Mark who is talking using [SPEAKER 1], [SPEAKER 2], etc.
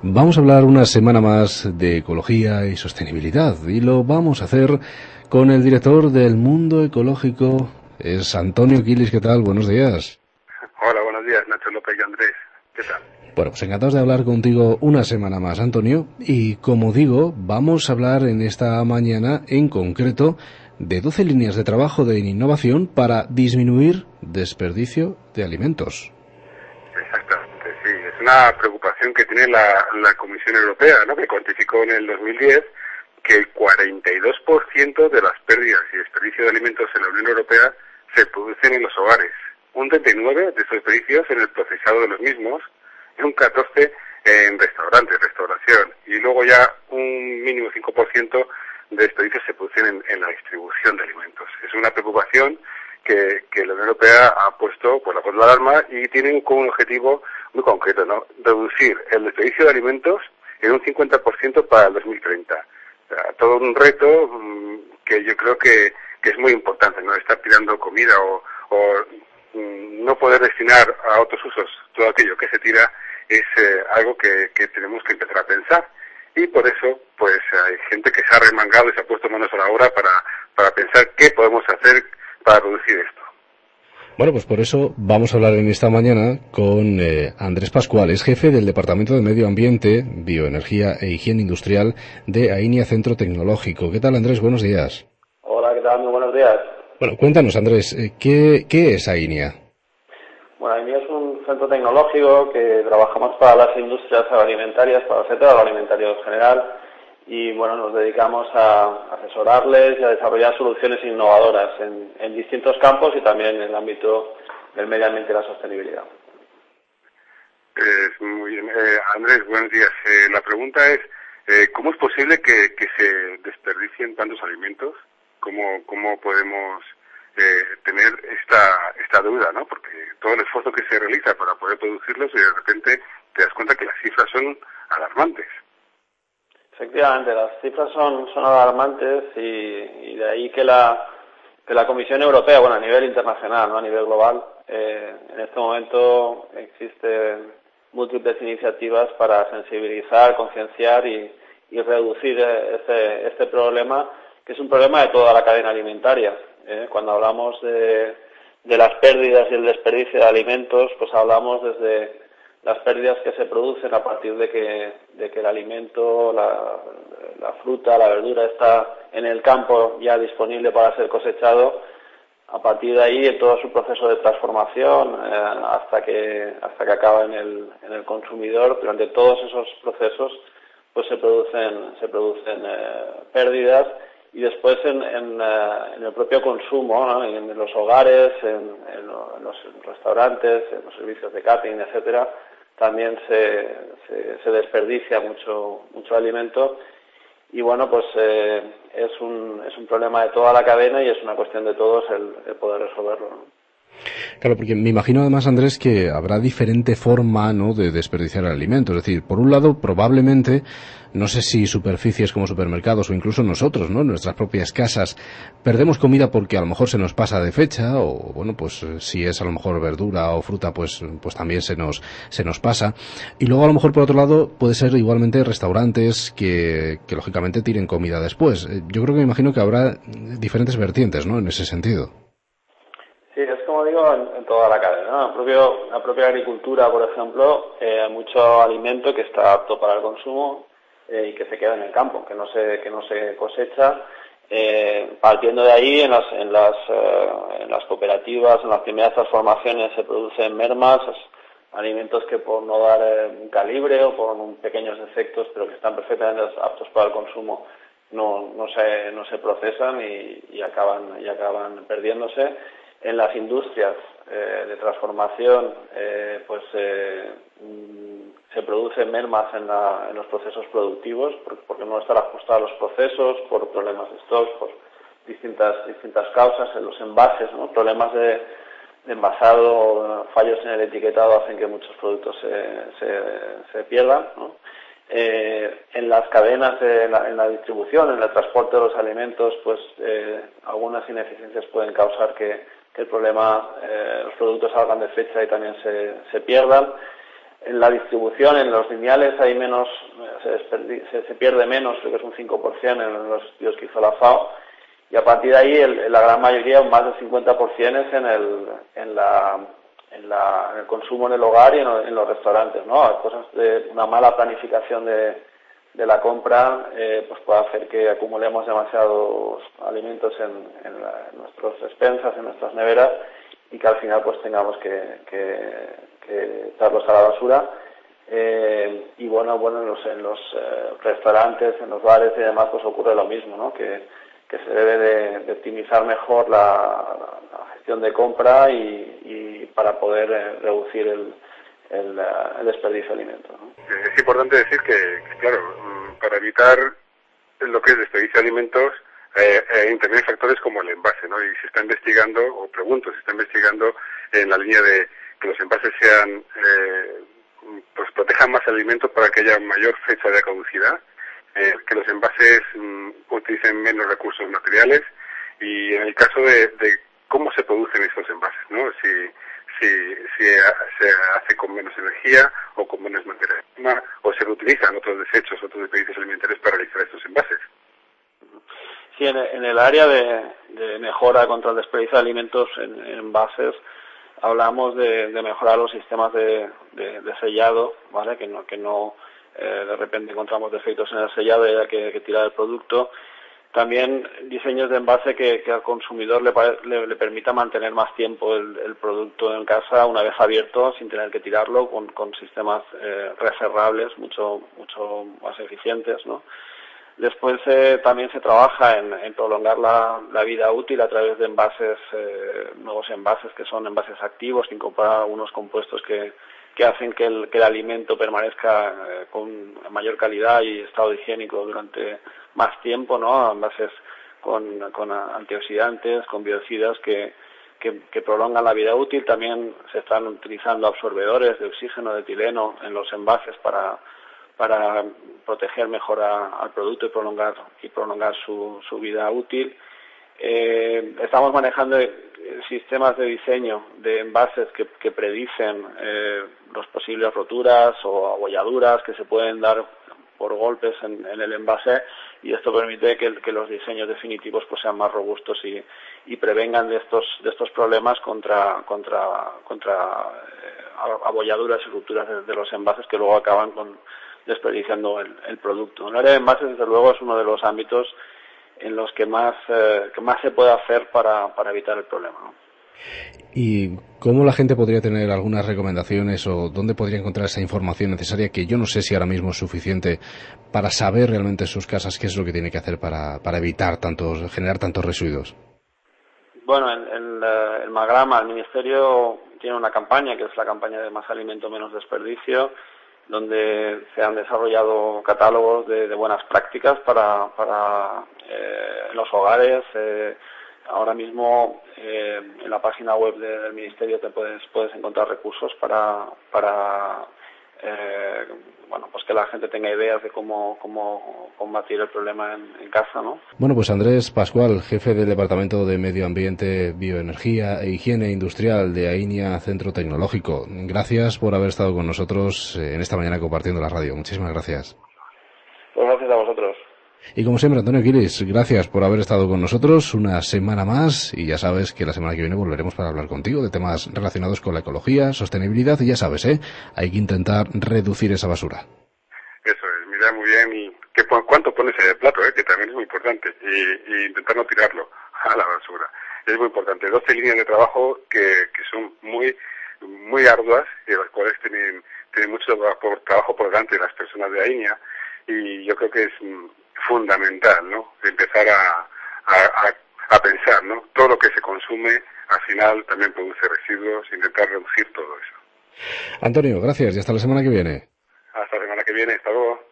[SPEAKER 1] Vamos a hablar una semana más de ecología y sostenibilidad y lo vamos a hacer con el director del Mundo Ecológico, es Antonio Quilis. ¿Qué tal? Buenos días.
[SPEAKER 2] Hola, buenos días, Nacho López y Andrés. ¿Qué tal?
[SPEAKER 1] Bueno, pues encantados de hablar contigo una semana más, Antonio, y como digo, vamos a hablar en esta mañana en concreto de 12 líneas de trabajo de innovación para disminuir desperdicio de alimentos.
[SPEAKER 2] Exactamente, sí. Es una preocupación que tiene la Comisión Europea, ¿no? Que cuantificó en el 2010 que el 42% de las pérdidas y desperdicio de alimentos en la Unión Europea se producen en los hogares. Un 39% de esos desperdicios en el procesado de los mismos y un 14% en restaurantes, restauración. Y luego ya un mínimo 5% de desperdicios se producen en la distribución de alimentos. Es una preocupación que la Unión Europea ha puesto por la voz de la alarma y tienen como un objetivo muy concreto, ¿no? Reducir el desperdicio de alimentos en un 50% para el 2030. O sea, todo un reto que yo creo que es muy importante, no estar tirando comida o no poder destinar a otros usos todo aquello que se tira es algo que tenemos que empezar a pensar. Y por eso, pues hay gente que se ha remangado y se ha puesto manos a la obra para pensar qué podemos hacer para reducir esto.
[SPEAKER 1] Bueno, pues por eso vamos a hablar en esta mañana con Andrés Pascual, es jefe del Departamento de Medio Ambiente, Bioenergía e Higiene Industrial de AINIA Centro Tecnológico. ¿Qué tal, Andrés? Buenos días.
[SPEAKER 3] Hola, ¿qué tal? Muy buenos días.
[SPEAKER 1] Bueno, cuéntanos, Andrés, ¿qué es AINIA?
[SPEAKER 3] Bueno, AINIA es un centro tecnológico que trabajamos para las industrias agroalimentarias, para el sector agroalimentario en general, y bueno, nos dedicamos a asesorarles y a desarrollar soluciones innovadoras en distintos campos y también en el ámbito del medio ambiente y la sostenibilidad.
[SPEAKER 2] Muy bien. Andrés, buenos días. La pregunta es, ¿cómo es posible que se desperdicien tantos alimentos? ¿Cómo podemos tener esta deuda, ¿no? Porque todo el esfuerzo que se realiza para poder producirlos y de repente te das cuenta que las cifras son alarmantes.
[SPEAKER 3] Efectivamente, las cifras son alarmantes y de ahí que la Comisión Europea, bueno, a nivel internacional, no a nivel global, en este momento existen múltiples iniciativas para sensibilizar, concienciar y reducir este problema, que es un problema de toda la cadena alimentaria. Cuando hablamos de las pérdidas y el desperdicio de alimentos, pues hablamos desde las pérdidas que se producen a partir de que el alimento, la fruta, la verdura está en el campo ya disponible para ser cosechado. A partir de ahí, en todo su proceso de transformación, hasta que acaba en el consumidor, durante todos esos procesos, pues se producen pérdidas. Y después en el propio consumo, ¿no? En los hogares, en los restaurantes, en los servicios de catering, etcétera, también se desperdicia mucho alimento. Y bueno, pues es un problema de toda la cadena y es una cuestión de todos el poder resolverlo, ¿no?
[SPEAKER 1] Claro, porque me imagino además, Andrés, que habrá diferente forma, ¿no?, de desperdiciar el alimento. Es decir, por un lado, probablemente, no sé si superficies como supermercados o incluso nosotros, ¿no?, en nuestras propias casas, perdemos comida porque a lo mejor se nos pasa de fecha o, bueno, pues si es a lo mejor verdura o fruta, pues también se nos pasa. Y luego a lo mejor por otro lado puede ser igualmente restaurantes que lógicamente tiren comida después. Yo creo que me imagino que habrá diferentes vertientes, ¿no?, en ese sentido.
[SPEAKER 3] Sí, es como digo, en toda la cadena, ¿no? La propia agricultura, por ejemplo, hay mucho alimento que está apto para el consumo y que se queda en el campo, que no se cosecha. Partiendo de ahí, en las cooperativas, en las primeras transformaciones se producen mermas, alimentos que por no dar un calibre o por pequeños defectos, pero que están perfectamente aptos para el consumo, no se procesan y acaban perdiéndose. En las industrias de transformación, se producen mermas en los procesos productivos porque no están ajustados los procesos por problemas de stock, por distintas causas. En los envases, ¿no? Problemas de envasado, fallos en el etiquetado hacen que muchos productos se pierdan, ¿no? En las cadenas, en la distribución, en el transporte de los alimentos, pues algunas ineficiencias pueden causar que el problema, los productos salgan de fecha y también se pierdan. en la distribución, en los lineales hay menos, se pierde menos, creo que es un 5% en los estudios que hizo la FAO, y a partir de ahí la gran mayoría, más del 50% es en el consumo en el hogar y en los restaurantes, ¿no? Cosas de una mala planificación de la compra pues puede hacer que acumulemos demasiados alimentos en nuestras despensas, en nuestras neveras, y que al final pues tengamos que echarlos a la basura. Y bueno, en los restaurantes, en los bares y demás pues ocurre lo mismo, ¿no? Que se debe de optimizar mejor la gestión de compra y para poder reducir el desperdicio de alimentos, ¿no?
[SPEAKER 2] Es importante decir que, claro, para evitar lo que es desperdicio de alimentos, intervienen factores como el envase, ¿no? Y se está investigando, o pregunto, se está investigando en la línea de que los envases sean, pues protejan más el alimento para que haya mayor fecha de caducidad, que los envases utilicen menos recursos materiales, y en el caso de cómo se producen estos envases, ¿no? Si se hace con menos energía o con menos materia prima, o se reutilizan otros desechos, otros desperdicios alimentarios para realizar estos envases.
[SPEAKER 3] Sí, en el área de mejora contra el desperdicio de alimentos en envases, hablamos de mejorar los sistemas de sellado, ¿vale? Que no de repente encontramos defectos en el sellado y hay que tirar el producto. También diseños de envase que al consumidor le permita mantener más tiempo el producto en casa una vez abierto sin tener que tirarlo, con sistemas reservables mucho más eficientes, ¿no? Después también se trabaja en prolongar la vida útil a través de envases, nuevos envases que son envases activos, que incorporan unos compuestos que hacen que el alimento permanezca con mayor calidad y estado higiénico durante más tiempo, ¿no? Envases con antioxidantes, con biocidas que prolongan la vida útil. También se están utilizando absorbedores de oxígeno, de etileno en los envases para proteger mejor al producto y prolongar su vida útil. Estamos manejando sistemas de diseño de envases que predicen las posibles roturas o abolladuras que se pueden dar por golpes en el envase, y esto permite que los diseños definitivos pues sean más robustos y prevengan de estos problemas contra abolladuras y rupturas de los envases que luego acaban desperdiciando el producto. El área de envases, desde luego, es uno de los ámbitos en los que más se puede hacer para evitar el problema, ¿no?
[SPEAKER 1] ¿Y cómo la gente podría tener algunas recomendaciones o dónde podría encontrar esa información necesaria, que yo no sé si ahora mismo es suficiente para saber realmente en sus casas qué es lo que tiene que hacer para evitar generar tantos residuos?
[SPEAKER 3] Bueno, en el Magrama, el Ministerio tiene una campaña, que es la campaña de Más Alimento, Menos Desperdicio, donde se han desarrollado catálogos de buenas prácticas para los hogares. Ahora mismo en la página web del Ministerio puedes encontrar recursos para pues que la gente tenga ideas de cómo combatir el problema en casa, ¿no?
[SPEAKER 1] Bueno, pues Andrés Pascual, jefe del Departamento de Medio Ambiente, Bioenergía e Higiene Industrial de AINIA Centro Tecnológico. Gracias por haber estado con nosotros en esta mañana compartiendo la radio. Muchísimas gracias.
[SPEAKER 3] Pues gracias a vosotros.
[SPEAKER 1] Y como siempre, Antonio Quiris, gracias por haber estado con nosotros una semana más, y ya sabes que la semana que viene volveremos para hablar contigo de temas relacionados con la ecología, sostenibilidad, y ya sabes, hay que intentar reducir esa basura.
[SPEAKER 2] Eso es, mirar muy bien y cuánto pones en el plato, que también es muy importante, y intentar no tirarlo a la basura. Es muy importante. 12 líneas de trabajo que son muy muy arduas, y las cuales tienen mucho trabajo por delante de las personas de AINIA, y yo creo que es fundamental, ¿no? Empezar a pensar, ¿no? Todo lo que se consume al final también produce residuos, intentar reducir todo eso.
[SPEAKER 1] Antonio, gracias y hasta la semana que viene.
[SPEAKER 2] Hasta la semana que viene, hasta luego.